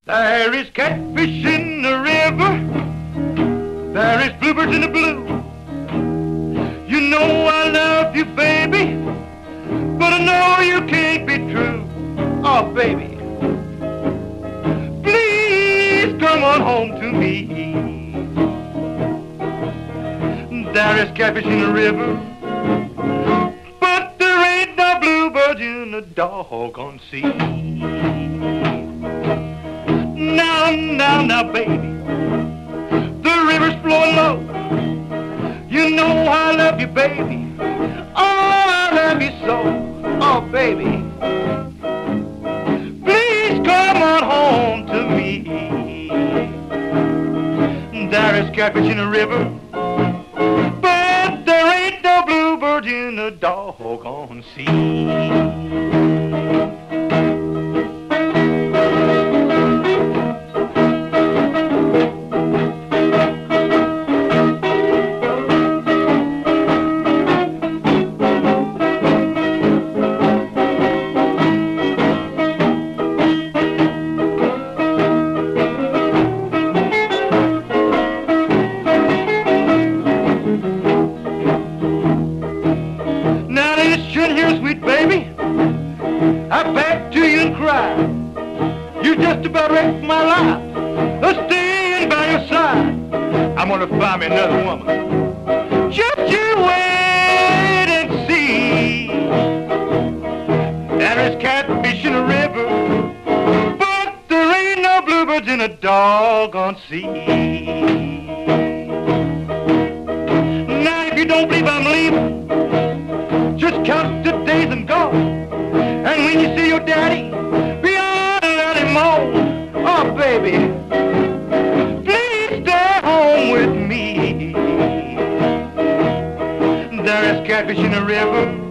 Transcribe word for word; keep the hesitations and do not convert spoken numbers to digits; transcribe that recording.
There is catfish in the river, there is bluebirds in the blue. You know I love you, baby, but I know you can't be true. Oh, baby, please come on home to me. There is catfish in the river, but there ain't no bluebirds in the doggone sea. Now, now, now, baby, the river's flowing low. You know I love you, baby. Oh, I love you so. Oh, baby, please come on home to me. There is catfish in the river, but there ain't no bluebirds in the doggone sea. Here, sweet baby, I beg to you and cry. You just about wrecked my life, a staying by your side. I'm gonna find me another woman. Just you wait and see. There is catfish in the river, but there ain't no bluebirds in a doggone sea. Now if you don't believe I'm leaving, just count the days and go. And when you see your daddy, be on and let him know. Oh, baby, please stay home with me. There is catfish in the river,